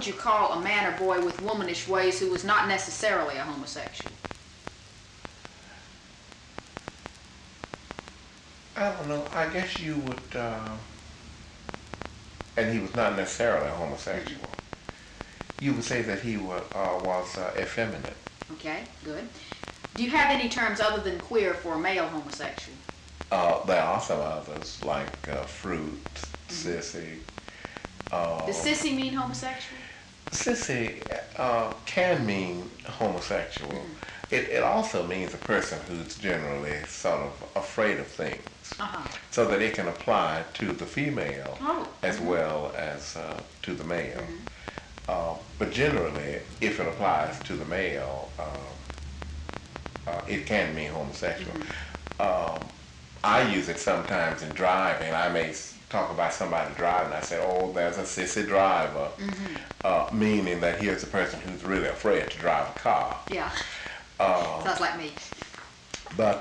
would you call a man or boy with womanish ways who was not necessarily a homosexual? I don't know. I guess you would, and he was not necessarily a homosexual. You would say that he was effeminate. Okay, good. Do you have any terms other than queer for a male homosexual? There are some others, like fruit, sissy. Does sissy mean homosexual? Sissy can mean homosexual. It also means a person who's generally sort of afraid of things, so that it can apply to the female as well as to the male. But generally, if it applies to the male, it can mean homosexual. I use it sometimes in driving. I may talk about somebody driving. I say, "Oh, there's a sissy driver," meaning that here's a person who's really afraid to drive a car. Yeah. Sounds like me. But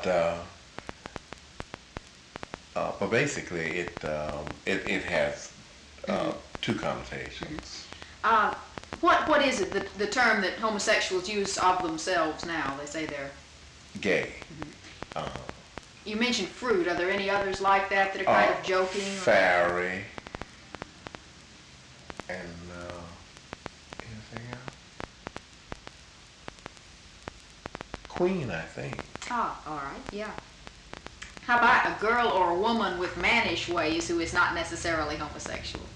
basically, it has two connotations. What is it, the term that homosexuals use of themselves now? They say they're gay. You mentioned fruit. Are there any others like that are kind of joking? Fairy. And anything else? Queen, I think. All right, yeah. How about a girl or a woman with mannish ways who is not necessarily homosexual?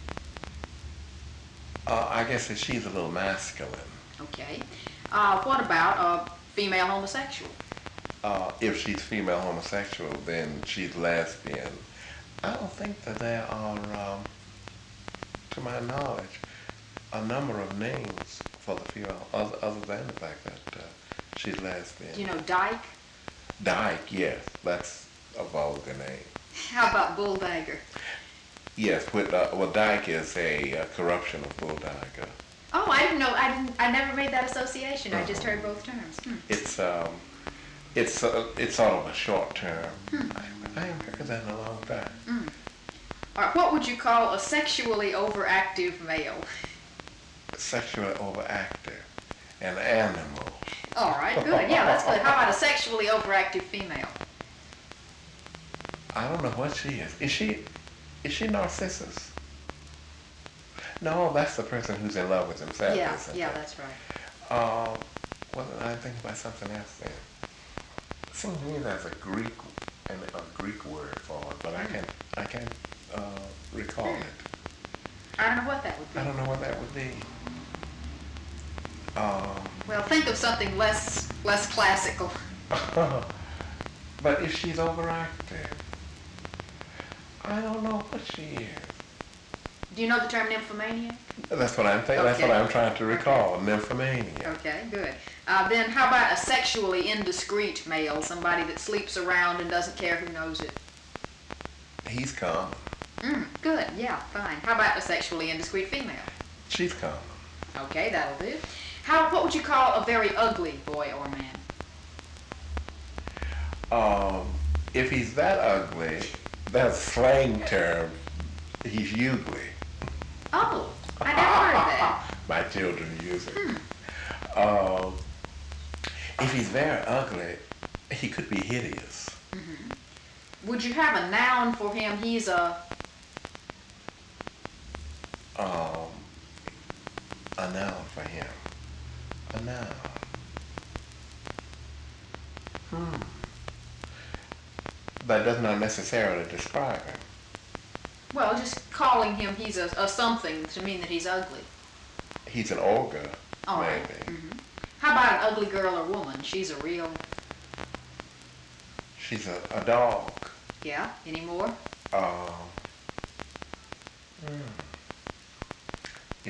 I guess that she's a little masculine. Okay. What about a female homosexual? If she's female homosexual, then she's lesbian. I don't think that there are, to my knowledge, a number of names for the female other than the fact that she's lesbian. Do you know dyke? Dyke, yes. That's a vulgar name. How about bulldagger? Yes, well, dyke is a corruption of bulldagger. Oh, I didn't know. I never made that association. I just heard both terms. It's sort of a short term. I haven't heard that in a long time. All right, what would you call a sexually overactive male? Sexually overactive. An animal. All right, good. Yeah, that's good. How about a sexually overactive female? I don't know what she is. Is she Narcissus? No, that's the person who's in love with himself. Yeah, that's right. Well, I think about something else then. It seems to me there's a Greek word for it, but I can't recall it. I don't know what that would be. I don't know what that would be. Well, think of something less classical. But if she's overactive, I don't know what she is. Do you know the term nymphomaniac? That's what I'm thinking. Okay. That's what I'm trying to recall. Okay. Nymphomaniac. Okay, good. Then how about a sexually indiscreet male, somebody that sleeps around and doesn't care who knows it? He's common. Good. Yeah, fine. How about a sexually indiscreet female? She's common. Okay, that'll do. What would you call a very ugly boy or man? If he's that ugly, that's a slang term. He's ugly. Oh, I never heard of that. My children use it. If he's very ugly, he could be hideous. Would you have a noun for him? He's a noun for him. A noun. That does not necessarily describe him. Well, just calling him he's a something to mean that he's ugly. He's an ogre, maybe. Right. How about an ugly girl or woman? She's a real... She's a dog. Yeah, any more?